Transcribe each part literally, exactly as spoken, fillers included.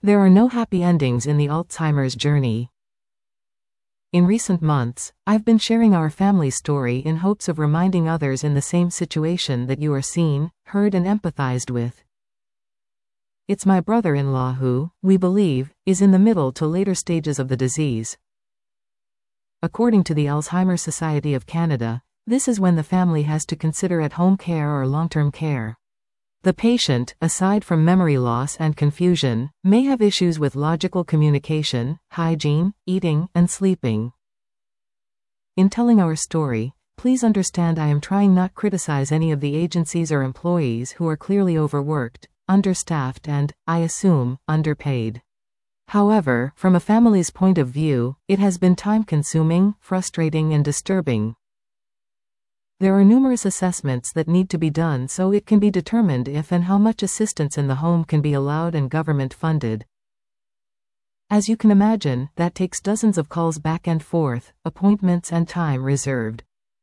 There are no happy endings in the Alzheimer's journey. In recent months, I've been sharing our family story in hopes of reminding others in the same situation that you are seen, heard and empathized with. It's my brother-in-law who, we believe, is in the middle to later stages of the disease. According to the Alzheimer's Society of Canada, this is when the family has to consider at-home care or long-term care. The patient, aside from memory loss and confusion, may have issues with logical communication, hygiene, eating, and sleeping. In telling our story, please understand I am trying not criticize any of the agencies or employees who are clearly overworked, understaffed and, I assume, underpaid. However, from a family's point of view, it has been time-consuming, frustrating and disturbing. There are numerous assessments that need to be done so it can be determined if and how much assistance in the home can be allowed and government-funded. As you can imagine, that takes dozens of calls back and forth, appointments and time reserved.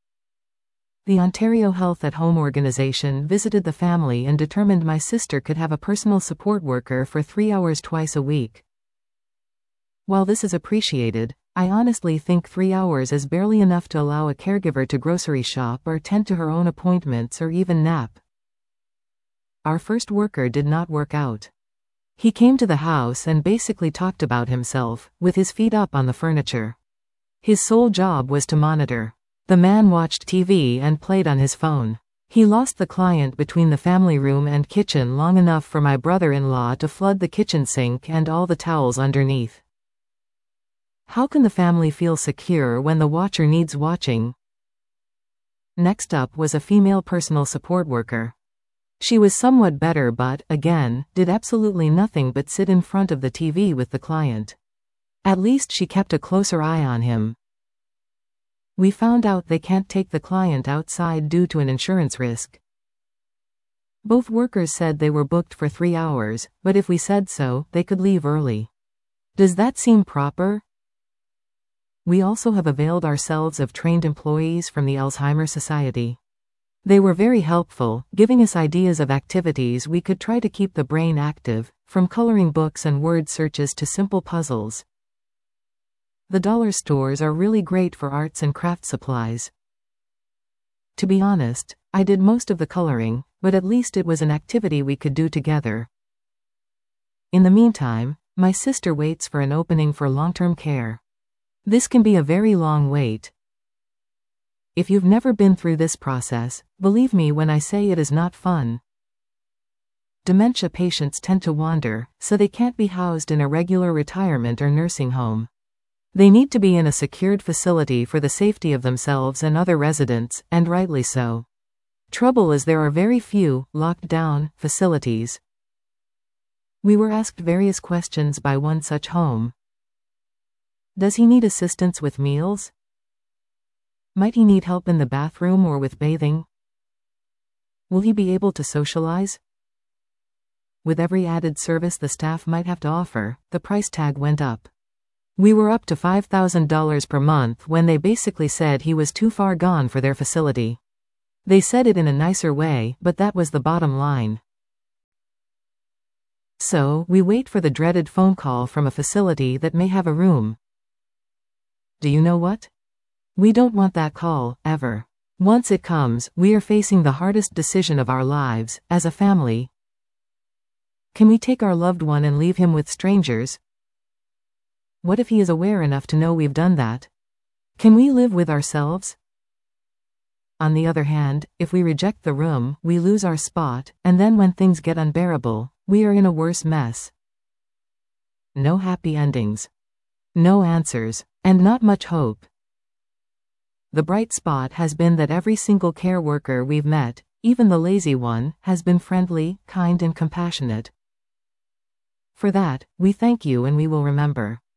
The Ontario Health at Home organization visited the family and determined my sister could have a personal support worker for three hours twice a week. While this is appreciated, I honestly think three hours is barely enough to allow a caregiver to grocery shop or tend to her own appointments or even nap. Our first worker did not work out. He came to the house and basically talked about himself, with his feet up on the furniture. His sole job was to monitor. The man watched T V and played on his phone. He lost the client between the family room and kitchen long enough for my brother-in-law to flood the kitchen sink and all the towels underneath. How can the family feel secure when the watcher needs watching? Next up was a female personal support worker. She was somewhat better but, again, did absolutely nothing but sit in front of the T V with the client. At least she kept a closer eye on him. We found out they can't take the client outside due to an insurance risk. Both workers said they were booked for three hours, but if we said so, they could leave early. Does that seem proper? We also have availed ourselves of trained employees from the Alzheimer's Society. They were very helpful, giving us ideas of activities we could try to keep the brain active, from coloring books and word searches to simple puzzles. The dollar stores are really great for arts and craft supplies. To be honest, I did most of the coloring, but at least it was an activity we could do together. In the meantime, my sister waits for an opening for long-term care. This can be a very long wait. If you've never been through this process, believe me when I say it is not fun. Dementia patients tend to wander, so they can't be housed in a regular retirement or nursing home. They need to be in a secured facility for the safety of themselves and other residents, and rightly so. Trouble is there are very few, locked-down, facilities. We were asked various questions by one such home. Does he need assistance with meals? Might he need help in the bathroom or with bathing? Will he be able to socialize? With every added service the staff might have to offer, the price tag went up. We were up to five thousand dollars per month when they basically said he was too far gone for their facility. They said it in a nicer way, but that was the bottom line. So, we wait for the dreaded phone call from a facility that may have a room. Do you know what? We don't want that call, ever. Once it comes, we are facing the hardest decision of our lives, as a family. Can we take our loved one and leave him with strangers? What if he is aware enough to know we've done that? Can we live with ourselves? On the other hand, if we reject the room, we lose our spot, and then when things get unbearable, we are in a worse mess. No happy endings. No answers, and not much hope. The bright spot has been that every single care worker we've met, even the lazy one, has been friendly, kind and compassionate. For that, we thank you and we will remember.